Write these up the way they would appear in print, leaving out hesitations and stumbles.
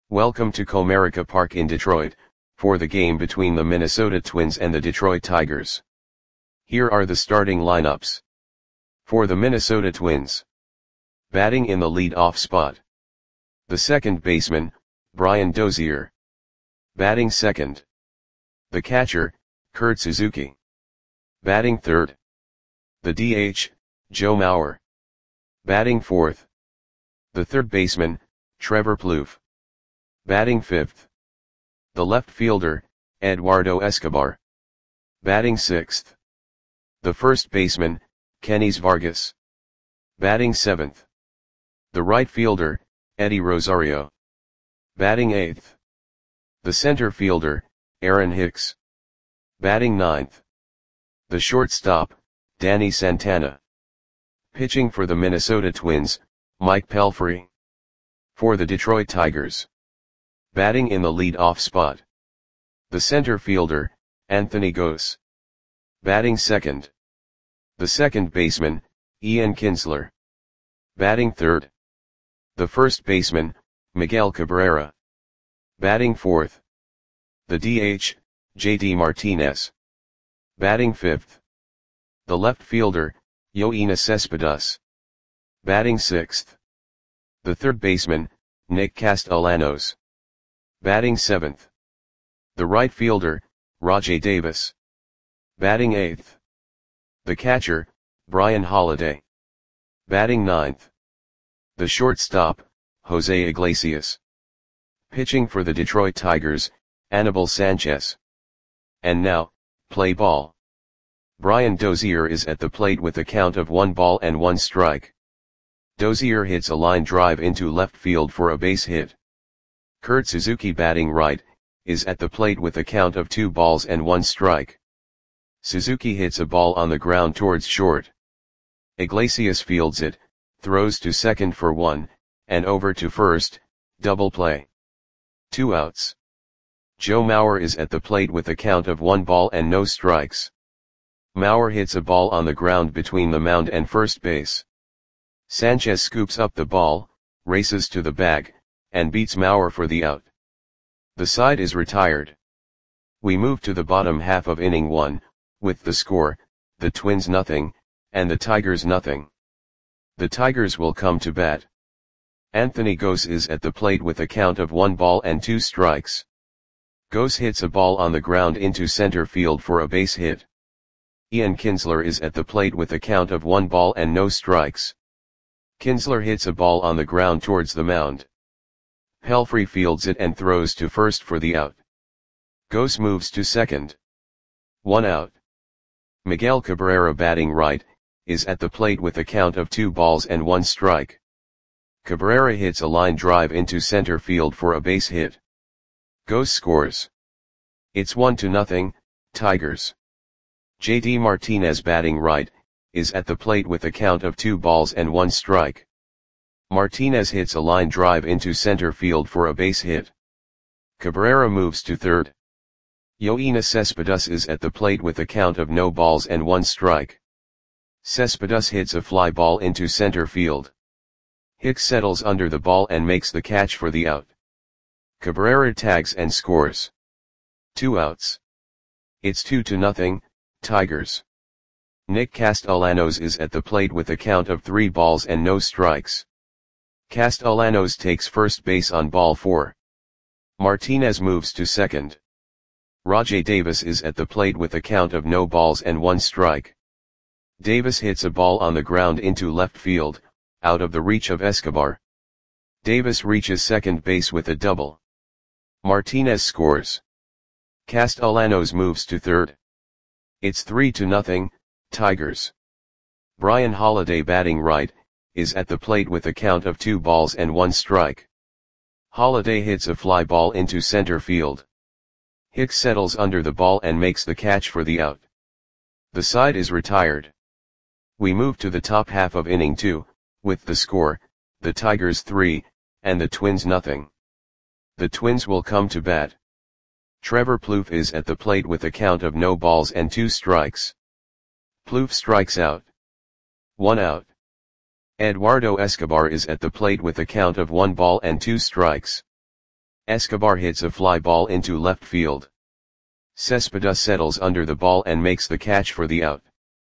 Welcome to Comerica Park in Detroit, for the game between the Minnesota Twins and the Detroit Tigers. Here are the starting lineups. For the Minnesota Twins. Batting in the lead-off spot. The second baseman, Brian Dozier. Batting second. The catcher, Kurt Suzuki. Batting third. The DH, Joe Mauer. Batting fourth. The third baseman, Trevor Plouffe. Batting fifth. The left fielder, Eduardo Escobar. Batting sixth. The first baseman, Kenys Vargas. Batting seventh. The right fielder, Eddie Rosario. Batting eighth. The center fielder, Aaron Hicks. Batting ninth. The shortstop, Danny Santana. Pitching for the Minnesota Twins, Mike Pelfrey. For the Detroit Tigers. Batting in the lead-off spot. The center fielder, Anthony Gose. Batting second. The second baseman, Ian Kinsler. Batting third. The first baseman, Miguel Cabrera. Batting fourth. The DH, JD Martinez. Batting fifth. The left fielder, Yoenis Cespedes. Batting sixth. The third baseman, Nick Castellanos. Batting seventh. The right fielder, Rajai Davis. Batting eighth. The catcher, Brian Holiday. Batting ninth. The shortstop, Jose Iglesias. Pitching for the Detroit Tigers, Anibal Sanchez. And now, play ball. Brian Dozier is at the plate with a count of 1-1 Dozier hits a line drive into left field for a base hit. Kurt Suzuki batting right, is at the plate with a count of 2-1. Suzuki hits a ball on the ground towards short. Iglesias fields it, throws to second for 1, and over to first, double play. 2 outs. Joe Mauer is at the plate with a count of 1-0. Mauer hits a ball on the ground between the mound and first base. Sanchez scoops up the ball, races to the bag, and beats Mauer for the out. The side is retired. We move to the bottom half of inning 1, with the score, the Twins nothing, and the Tigers nothing. The Tigers will come to bat. Anthony Gose is at the plate with a count of 1-2. Gose hits a ball on the ground into center field for a base hit. Ian Kinsler is at the plate with a count of 1-0. Kinsler hits a ball on the ground towards the mound. Pelfrey fields it and throws to first for the out. Gose moves to second. 1 out. Miguel Cabrera batting right, is at the plate with a count of 2-1. Cabrera hits a line drive into center field for a base hit. Gose scores. It's 1-0, Tigers. JD Martinez batting right, is at the plate with a count of 2-1. Martinez hits a line drive into center field for a base hit. Cabrera moves to third. Yoenis Cespedes is at the plate with a count of 0-1. Cespedes hits a fly ball into center field. Hicks settles under the ball and makes the catch for the out. Cabrera tags and scores. 2 outs. It's 2-0, Tigers. Nick Castellanos is at the plate with a count of 3-0. Castellanos takes first base on ball 4. Martinez moves to second. Rajai Davis is at the plate with a count of 0-1. Davis hits a ball on the ground into left field, out of the reach of Escobar. Davis reaches second base with a double. Martinez scores. Castellanos moves to third. It's 3-0, Tigers. Brian Holiday batting right, is at the plate with a count of 2-1. Holiday hits a fly ball into center field. Hicks settles under the ball and makes the catch for the out. The side is retired. We move to the top half of inning 2, with the score, the Tigers 3, and the Twins nothing. The Twins will come to bat. Trevor Plouffe is at the plate with a count of 0-2. Plouffe strikes out. 1 out. Eduardo Escobar is at the plate with a count of 1-2. Escobar hits a fly ball into left field. Cespedes settles under the ball and makes the catch for the out.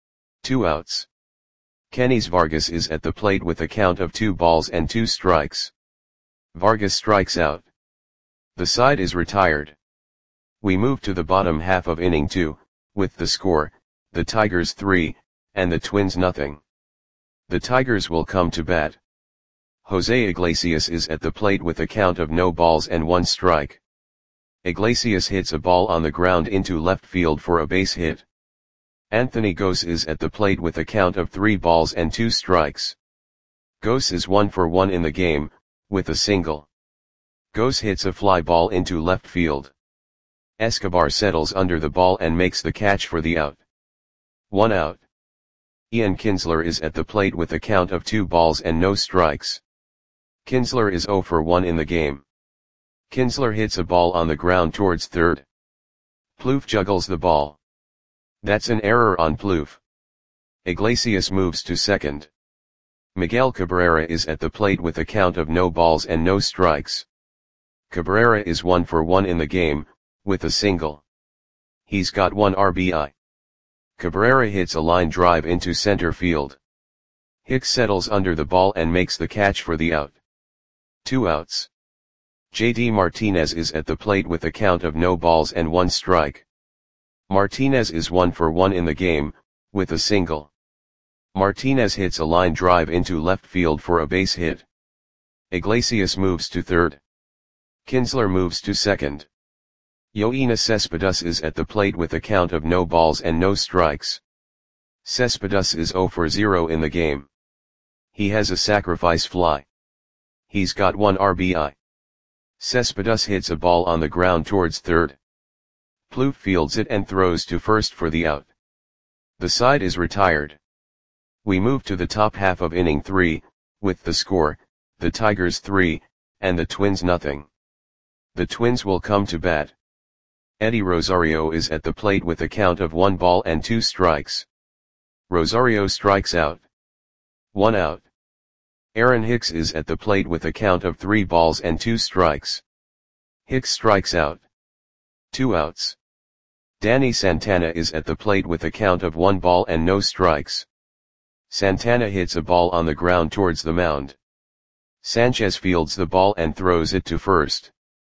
2 outs. Kenys Vargas is at the plate with a count of 2 balls and 2 strikes. Vargas strikes out. The side is retired. We move to the bottom half of inning 2, with the score, the Tigers 3, and the Twins nothing. The Tigers will come to bat. Jose Iglesias is at the plate with a count of no balls and 1 strike. Iglesias hits a ball on the ground into left field for a base hit. Anthony Gose is at the plate with a count of 3 balls and 2 strikes. Gose is 1 for 1 in the game, with a single. Gose hits a fly ball into left field. Escobar settles under the ball and makes the catch for the out. 1 out. Ian Kinsler is at the plate with a count of 2 balls and no strikes. Kinsler is 0 for 1 in the game. Kinsler hits a ball on the ground towards third. Plouffe juggles the ball. That's an error on Plouffe. Iglesias moves to second. Miguel Cabrera is at the plate with a count of no balls and no strikes. Cabrera is 1 for 1 in the game, with a single. He's got 1 RBI. Cabrera hits a line drive into center field. Hicks settles under the ball and makes the catch for the out. 2 outs. JD Martinez is at the plate with a count of no balls and 1 strike. Martinez is 1 for 1 in the game, with a single. Martinez hits a line drive into left field for a base hit. Iglesias moves to third. Kinsler moves to second. Yoenis Cespedes is at the plate with a count of no balls and no strikes. Cespedes is 0 for 0 in the game. He has a sacrifice fly. He's got 1 RBI. Cespedes hits a ball on the ground towards third. Plouffe fields it and throws to first for the out. The side is retired. We move to the top half of inning 3, with the score, the Tigers 3, and the Twins nothing. The Twins will come to bat. Eddie Rosario is at the plate with a count of 1 ball and 2 strikes. Rosario strikes out. 1 out. Aaron Hicks is at the plate with a count of 3 balls and 2 strikes. Hicks strikes out. 2 outs. Danny Santana is at the plate with a count of 1 ball and no strikes. Santana hits a ball on the ground towards the mound. Sanchez fields the ball and throws it to first.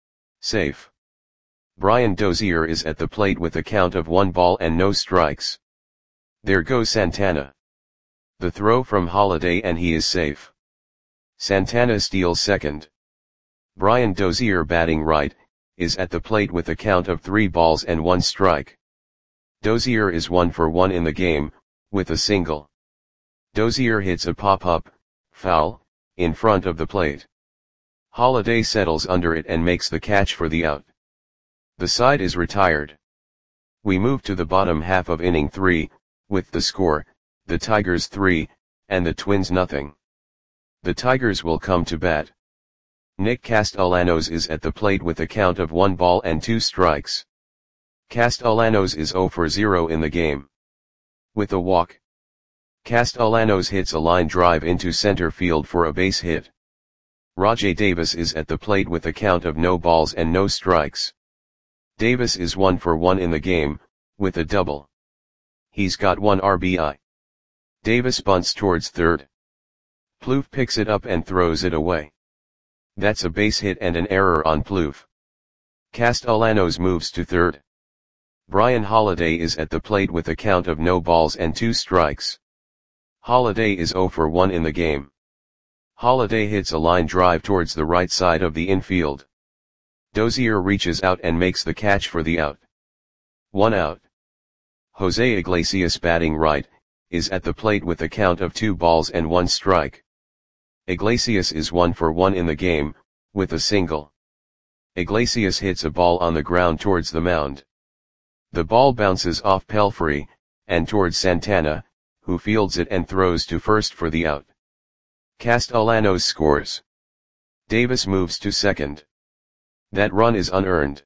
Safe. Brian Dozier is at the plate with a count of 1 ball and no strikes. There goes Santana. The throw from Holiday and he is safe. Santana steals second. Brian Dozier, batting right, is at the plate with a count of 3 balls and 1 strike. Dozier is 1 for 1 in the game, with a single. Dozier hits a pop-up, foul, in front of the plate. Holiday settles under it and makes the catch for the out. The side is retired. We move to the bottom half of inning 3, with the score, the Tigers 3, and the Twins nothing. The Tigers will come to bat. Nick Castellanos is at the plate with a count of 1 ball and 2 strikes. Castellanos is 0 for 0 in the game. With a walk. Castellanos hits a line drive into center field for a base hit. Rajai Davis is at the plate with a count of no balls and no strikes. Davis is 1 for 1 in the game, with a double. He's got 1 RBI. Davis bunts towards third. Plouffe picks it up and throws it away. That's a base hit and an error on Plouffe. Castellanos moves to third. Brian Holiday is at the plate with a count of no balls and 2 strikes. Holiday is 0 for 1 in the game. Holiday hits a line drive towards the right side of the infield. Dozier reaches out and makes the catch for the out. 1 out. Jose Iglesias, batting right, is at the plate with a count of 2 balls and 1 strike. Iglesias is 1 for 1 in the game, with a single. Iglesias hits a ball on the ground towards the mound. The ball bounces off Pelfrey, and towards Santana, who fields it and throws to first for the out. Castellanos scores. Davis moves to second. That run is unearned.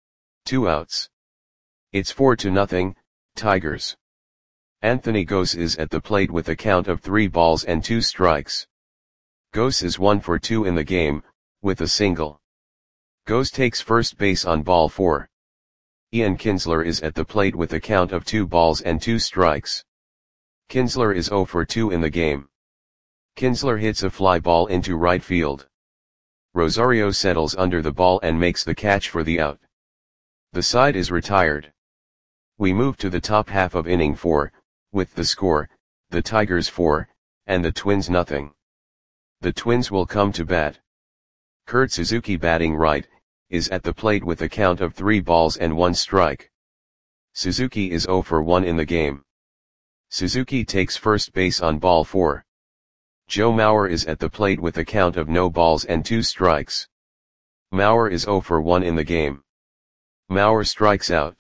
2 outs. It's 4-0, Tigers. Anthony Gose is at the plate with a count of 3 balls and 2 strikes. Gose is 1 for 2 in the game, with a single. Goes takes first base on ball 4. Ian Kinsler is at the plate with a count of 2 balls and 2 strikes. Kinsler is 0 for 2 in the game. Kinsler hits a fly ball into right field. Rosario settles under the ball and makes the catch for the out. The side is retired. We move to the top half of inning 4, with the score, the Tigers 4, and the Twins nothing. The Twins will come to bat. Kurt Suzuki, batting right, is at the plate with a count of 3 balls and 1 strike. Suzuki is 0 for 1 in the game. Suzuki takes first base on ball 4. Joe Mauer is at the plate with a count of no balls and 2 strikes. Mauer is 0 for 1 in the game. Mauer strikes out.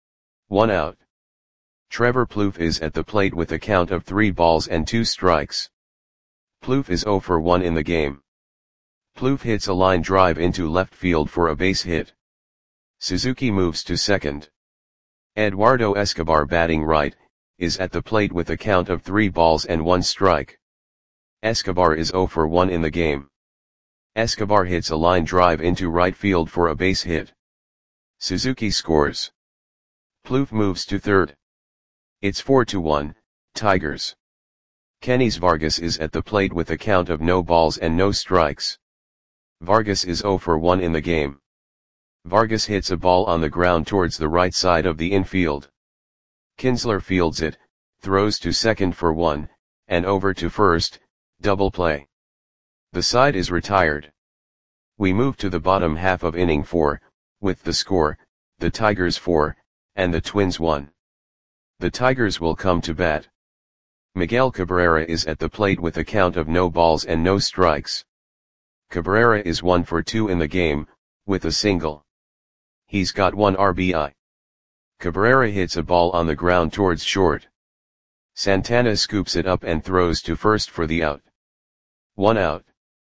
1 out. Trevor Plouffe is at the plate with a count of 3 balls and 2 strikes. Plouffe is 0 for 1 in the game. Plouffe hits a line drive into left field for a base hit. Suzuki moves to second. Eduardo Escobar, batting right, is at the plate with a count of 3 balls and 1 strike. Escobar is 0 for 1 in the game. Escobar hits a line drive into right field for a base hit. Suzuki scores. Plouffe moves to third. It's 4-1, Tigers. Kenys Vargas is at the plate with a count of no balls and no strikes. Vargas is 0 for 1 in the game. Vargas hits a ball on the ground towards the right side of the infield. Kinsler fields it, throws to second for 1, and over to first, double play. The side is retired. We move to the bottom half of inning 4, with the score, the Tigers 4, and the Twins 1. The Tigers will come to bat. Miguel Cabrera is at the plate with a count of no balls and no strikes. Cabrera is 1 for 2 in the game, with a single. He's got 1 RBI. Cabrera hits a ball on the ground towards short. Santana scoops it up and throws to first for the out. 1 out.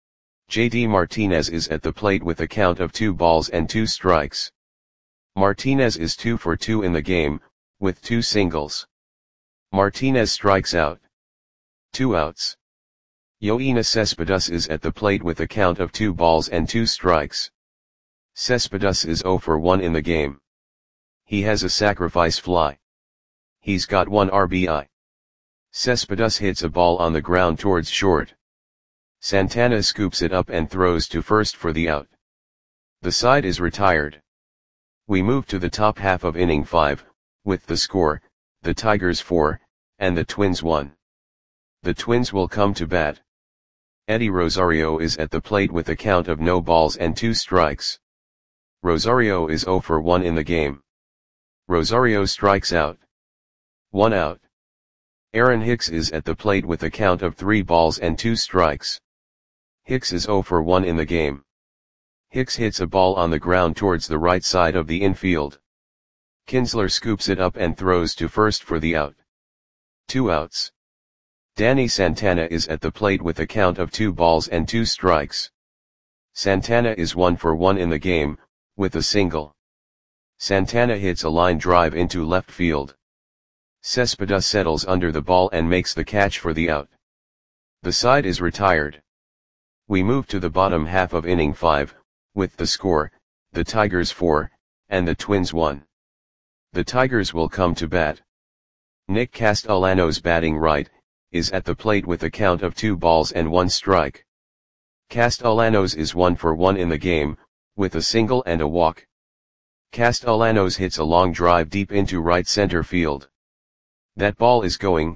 JD Martinez is at the plate with a count of 2 balls and 2 strikes. Martinez is 2 for 2 in the game, with 2 singles. Martinez strikes out. 2 outs. Yoenis Cespedes is at the plate with a count of 2 balls and 2 strikes. Cespedes is 0 for 1 in the game. He has a sacrifice fly. He's got 1 RBI. Cespedes hits a ball on the ground towards short. Santana scoops it up and throws to first for the out. The side is retired. We move to the top half of inning 5, with the score, the Tigers 4, and the Twins 1. The Twins will come to bat. Eddie Rosario is at the plate with a count of no balls and 2 strikes. Rosario is 0 for 1 in the game. Rosario strikes out. 1 out. Aaron Hicks is at the plate with a count of 3 balls and 2 strikes. Hicks is 0 for 1 in the game. Hicks hits a ball on the ground towards the right side of the infield. Kinsler scoops it up and throws to first for the out. 2 outs. Danny Santana is at the plate with a count of 2 balls and 2 strikes. Santana is 1 for 1 in the game, with a single. Santana hits a line drive into left field. Cespedes settles under the ball and makes the catch for the out. The side is retired. We move to the bottom half of inning 5, with the score, the Tigers 4, and the Twins 1. The Tigers will come to bat. Nick Castellanos, batting right, is at the plate with a count of 2 balls and 1 strike. Castellanos is 1 for 1 in the game, with a single and a walk. Castellanos hits a long drive deep into right center field. That ball is gone.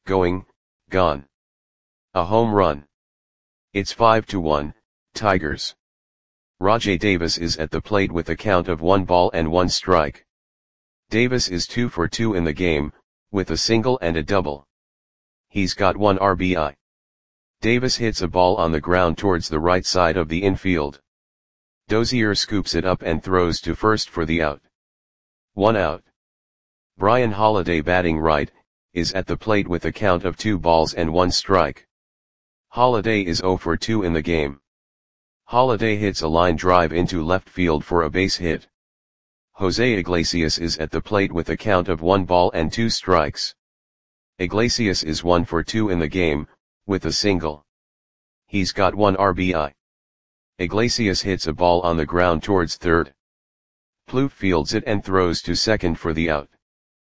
A home run. It's 5-1, Tigers. Rajai Davis is at the plate with a count of 1 ball and 1 strike. Davis is 2 for 2 in the game, with a single and a double. He's got 1 RBI. Davis hits a ball on the ground towards the right side of the infield. Dozier scoops it up and throws to first for the out. 1 out. Brian Holiday, batting right, is at the plate with a count of 2 balls and 1 strike. Holiday is 0 for 2 in the game. Holiday hits a line drive into left field for a base hit. Jose Iglesias is at the plate with a count of 1 ball and 2 strikes. Iglesias is 1 for 2 in the game, with a single. He's got 1 RBI. Iglesias hits a ball on the ground towards third. Plouffe fields it and throws to second for the out.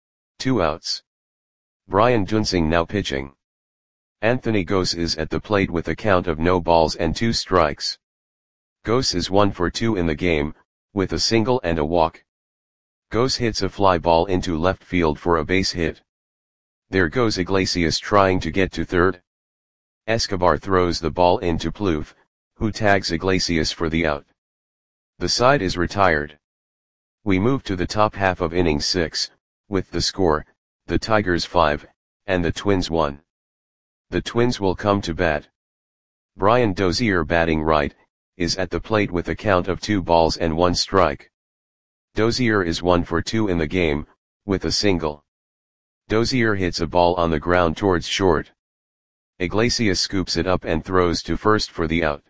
2 outs. Brian Duensing now pitching. Anthony Gose is at the plate with a count of no balls and 2 strikes. Gose is 1 for 2 in the game, with a single and a walk. Gose hits a fly ball into left field for a base hit. There goes Iglesias trying to get to third. Escobar throws the ball into Plouffe, who tags Iglesias for the out. The side is retired. We move to the top half of inning 6, with the score, the Tigers 5, and the Twins 1. The Twins will come to bat. Brian Dozier, batting right, is at the plate with a count of 2 balls and 1 strike. Dozier is 1 for 2 in the game, with a single. Dozier hits a ball on the ground towards short. Iglesias scoops it up and throws to first for the out.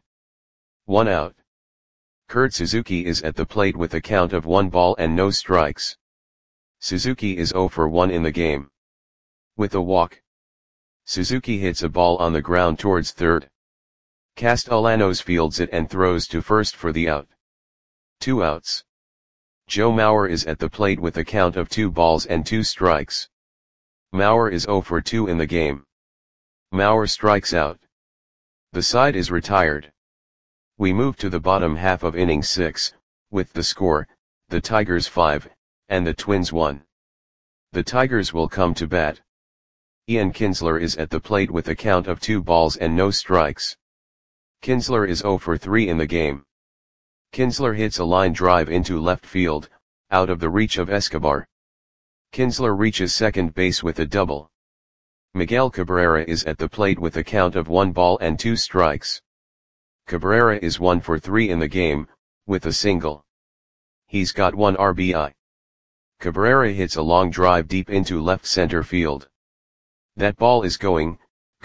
1 out. Kurt Suzuki is at the plate with a count of 1 ball and no strikes. Suzuki is 0 for 1 in the game. With a walk. Suzuki hits a ball on the ground towards third. Castellanos fields it and throws to first for the out. 2 outs. Joe Mauer is at the plate with a count of 2 balls and 2 strikes. Mauer is 0 for 2 in the game. Mauer strikes out. The side is retired. We move to the bottom half of inning 6, with the score, the Tigers 5, and the Twins 1. The Tigers will come to bat. Ian Kinsler is at the plate with a count of 2 balls and no strikes. Kinsler is 0 for 3 in the game. Kinsler hits a line drive into left field, out of the reach of Escobar. Kinsler reaches second base with a double. Miguel Cabrera is at the plate with a count of 1 ball and 2 strikes. Cabrera is 1 for 3 in the game, with a single. He's got 1 RBI. Cabrera hits a long drive deep into left center field. That ball is gone.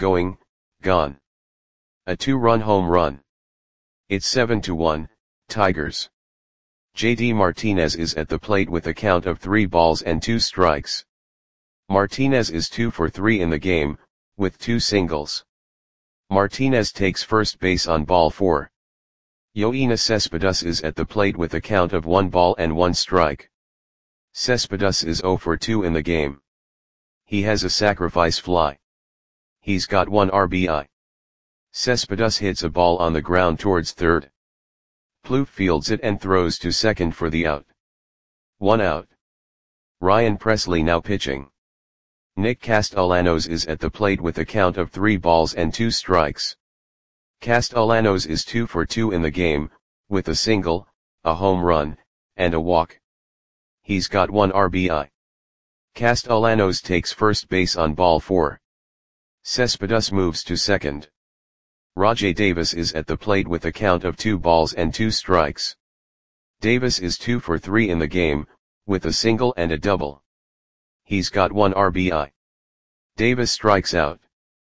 A 2-run home run. It's 7-1, Tigers. JD Martinez is at the plate with a count of 3 balls and 2 strikes. Martinez is 2 for 3 in the game, with 2 singles. Martinez takes first base on ball 4. Yoenis Cespedes is at the plate with a count of 1 ball and 1 strike. Cespedes is 0 for 2 in the game. He has a sacrifice fly. He's got 1 RBI. Cespedes hits a ball on the ground towards third. Plouffe fields it and throws to second for the out. 1 out. Ryan Presley now pitching. Nick Castellanos is at the plate with a count of 3 balls and 2 strikes. Castellanos is 2 for 2 in the game, with a single, a home run, and a walk. He's got 1 RBI. Castellanos takes first base on ball 4. Cespedes moves to second. Rajai Davis is at the plate with a count of 2 balls and 2 strikes. Davis is 2 for 3 in the game, with a single and a double. He's got 1 RBI. Davis strikes out.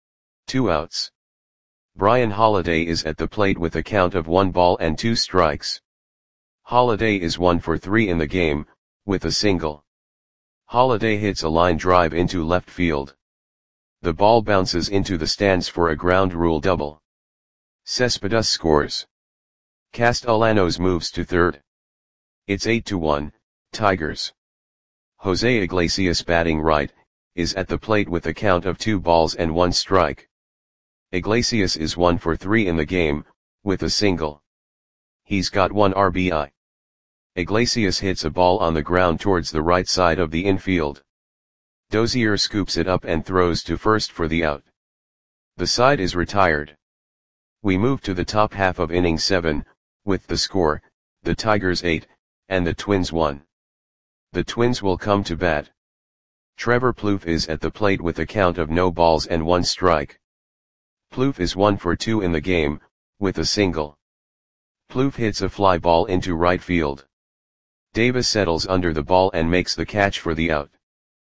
2 outs. Brian Holiday is at the plate with a count of 1 ball and 2 strikes. Holiday is 1 for 3 in the game, with a single. Holiday hits a line drive into left field. The ball bounces into the stands for a ground rule double. Cespedes scores. Castellanos moves to third. It's 8-1, Tigers. Jose Iglesias, batting right, is at the plate with a count of 2 balls and 1 strike. Iglesias is 1 for 3 in the game, with a single. He's got 1 RBI. Iglesias hits a ball on the ground towards the right side of the infield. Dozier scoops it up and throws to first for the out. The side is retired. We move to the top half of inning 7, with the score, the Tigers 8, and the Twins 1. The Twins will come to bat. Trevor Plouffe is at the plate with a count of no balls and 1 strike. Plouffe is 1 for 2 in the game, with a single. Plouffe hits a fly ball into right field. Davis settles under the ball and makes the catch for the out.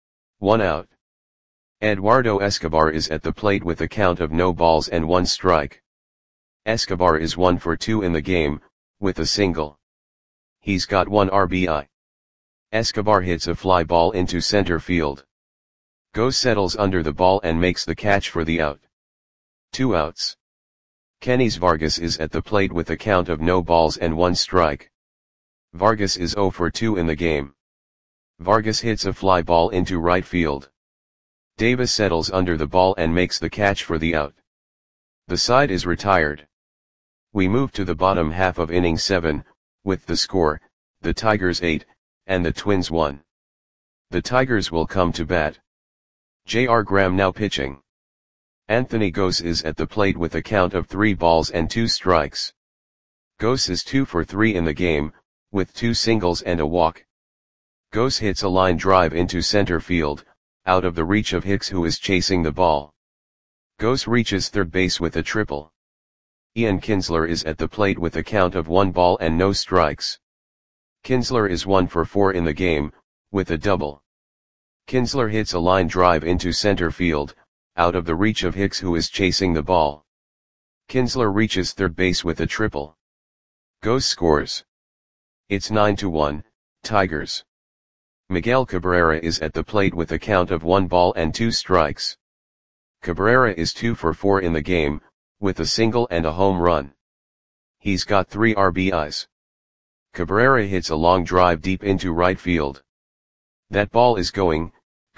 1 out. Eduardo Escobar is at the plate with a count of no balls and 1 strike. Escobar is 1 for 2 in the game, with a single. He's got 1 RBI. Escobar hits a fly ball into center field. Gose settles under the ball and makes the catch for the out. 2 outs. Kenys Vargas is at the plate with a count of no balls and 1 strike. Vargas is 0 for 2 in the game. Vargas hits a fly ball into right field. Davis settles under the ball and makes the catch for the out. The side is retired. We move to the bottom half of inning 7, with the score, the Tigers 8, and the Twins 1. The Tigers will come to bat. J.R. Graham now pitching. Anthony Gose is at the plate with a count of 3 balls and 2 strikes. Gose is 2 for 3 in the game, with 2 singles and a walk. Gose hits a line drive into center field, out of the reach of Hicks, who is chasing the ball. Gose reaches third base with a triple. Ian Kinsler is at the plate with a count of 1 ball and no strikes. Kinsler is 1 for 4 in the game, with a double. Kinsler hits a line drive into center field, out of the reach of Hicks, who is chasing the ball. Kinsler reaches third base with a triple. Gose scores. It's 9-1, Tigers. Miguel Cabrera is at the plate with a count of 1 ball and 2 strikes. Cabrera is 2 for 4 in the game, with a single and a home run. He's got 3 RBIs. Cabrera hits a long drive deep into right field. That ball is going,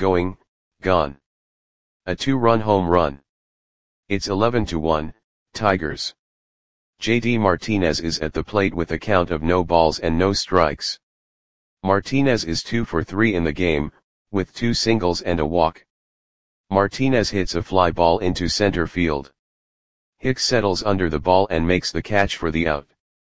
gone. A 2-run home run. It's 11-1, Tigers. JD Martinez is at the plate with a count of no balls and no strikes. Martinez is 2 for 3 in the game, with 2 singles and a walk. Martinez hits a fly ball into center field. Hicks settles under the ball and makes the catch for the out.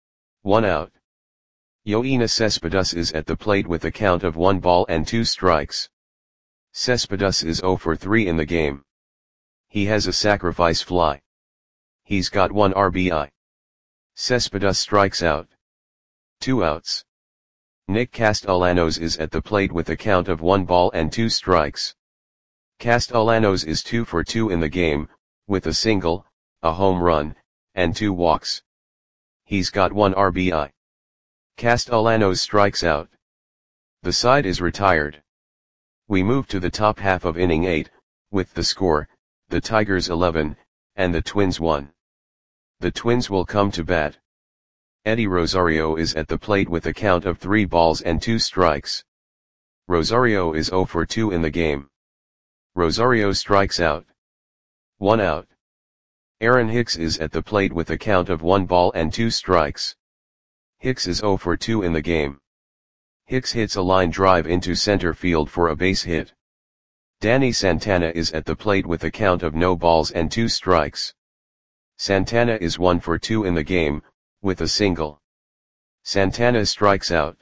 1 out. Yoenis Cespedes is at the plate with a count of 1 ball and 2 strikes. Cespedes is 0 for 3 in the game. He has a sacrifice fly. He's got 1 RBI. Cespedes strikes out. 2 outs. Nick Castellanos is at the plate with a count of 1 ball and 2 strikes. Castellanos is 2 for 2 in the game, with a single, a home run, and 2 walks. He's got 1 RBI. Castellanos strikes out. The side is retired. We move to the top half of inning 8, with the score, the Tigers 11, and the Twins 1. The Twins will come to bat. Eddie Rosario is at the plate with a count of 3 balls and 2 strikes. Rosario is 0 for 2 in the game. Rosario strikes out. 1 out. Aaron Hicks is at the plate with a count of 1 ball and 2 strikes. Hicks is 0 for 2 in the game. Hicks hits a line drive into center field for a base hit. Danny Santana is at the plate with a count of no balls and 2 strikes. Santana is 1 for 2 in the game, with a single. Santana strikes out.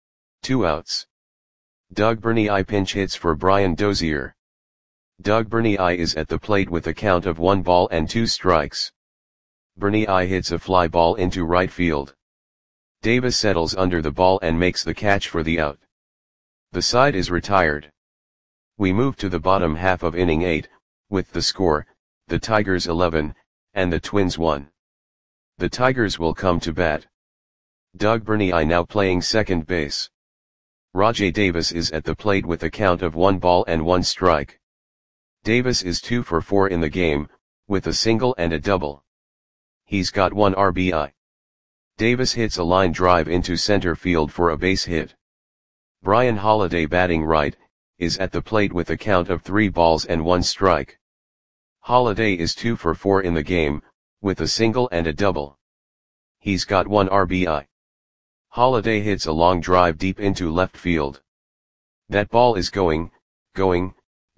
2 outs. Doug Bernai pinch hits for Brian Dozier. Doug Bernai is at the plate with a count of 1 ball and 2 strikes. Bernai hits a fly ball into right field. Davis settles under the ball and makes the catch for the out. The side is retired. We move to the bottom half of inning 8, with the score, the Tigers 11, and the Twins 1. The Tigers will come to bat. Doug Bernai now playing second base. Rajai Davis is at the plate with a count of 1 ball and 1 strike. Davis is 2 for 4 in the game, with a single and a double. He's got 1 RBI. Davis hits a line drive into center field for a base hit. Brian Holiday batting right, is at the plate with a count of 3 balls and 1 strike. Holiday is 2 for 4 in the game, with a single and a double. He's got 1 RBI. Holiday hits a long drive deep into left field. That ball is going, gone.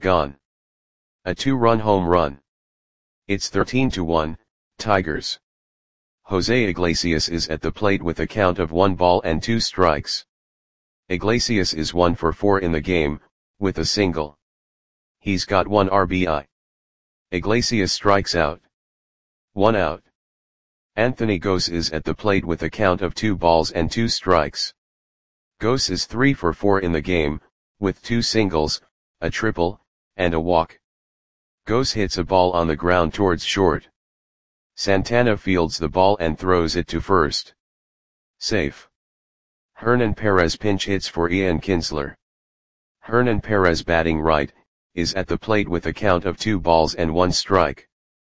A 2-run home run. It's 13-1, Tigers. Jose Iglesias is at the plate with a count of 1 ball and 2 strikes. Iglesias is 1 for 4 in the game, with a single. He's got 1 RBI. Iglesias strikes out. 1 out. Anthony Gose is at the plate with a count of 2 balls and 2 strikes. Gose is 3 for 4 in the game, with 2 singles, a triple, and a walk. Gose hits a ball on the ground towards short. Santana fields the ball and throws it to first. Safe. Hernan Perez pinch hits for Ian Kinsler. Hernan Perez batting right, is at the plate with a count of 2 balls and 1 strike.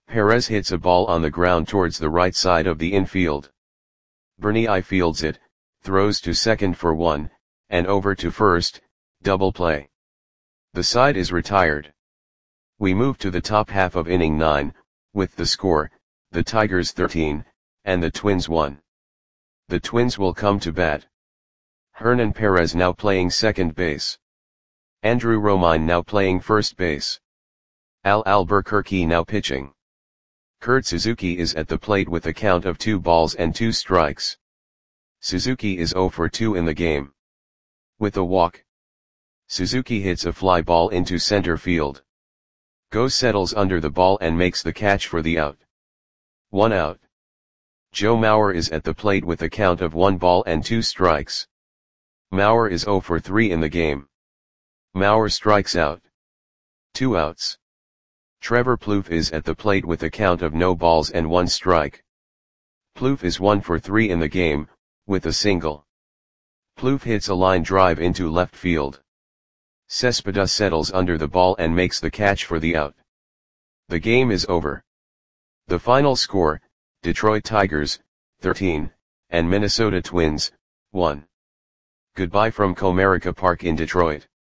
Perez hits a ball on the ground towards the right side of the infield. Bernie fields it, throws to second for one, and over to first, double play. The side is retired. We move to the top half of inning 9, with the score, the Tigers 13, and the Twins 1. The Twins will come to bat. Hernan Perez now playing second base. Andrew Romine now playing first base. Al Albuquerque now pitching. Kurt Suzuki is at the plate with a count of 2 balls and 2 strikes. Suzuki is 0 for 2 in the game. With a walk, Suzuki hits a fly ball into center field. Goes settles under the ball and makes the catch for the out. 1 out. Joe Mauer is at the plate with a count of 1 ball and 2 strikes. Mauer is 0 for 3 in the game. Mauer strikes out. 2 outs. Trevor Plouffe is at the plate with a count of no balls and 1 strike. Plouffe is 1 for 3 in the game, with a single. Plouffe hits a line drive into left field. Cespedes settles under the ball and makes the catch for the out. The game is over. The final score, Detroit Tigers, 13, and Minnesota Twins, 1. Goodbye from Comerica Park in Detroit.